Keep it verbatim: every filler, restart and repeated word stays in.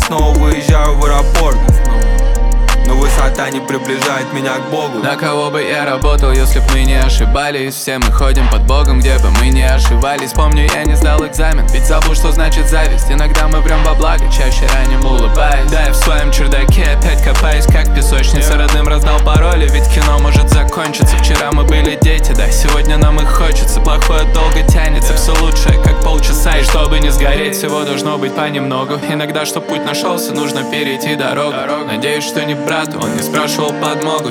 снова выезжаю в аэропорт, но высота не приближает меня к Богу. На кого бы я работал, если б мы не ошибались? Все мы ходим под Богом, где бы мы не ошибались. Помню, я не сдал экзамен, ведь забыл, что значит зависть. Иногда мы врем во благо, чаще ранним улыбаясь. Да, я в своем чердаке опять копаюсь, как песочница. Родным раздал пароли, ведь кино может закончиться. Вчера мы были дети, да, сегодня нам их хочется. Плохое долго тянется, все лучшее, как полчаса. И чтобы не сгореть, всего должно быть понемногу. Иногда, чтоб путь нашелся, нужно перейти дорогу. Надеюсь, что не брату, он не спрашивал подмогу.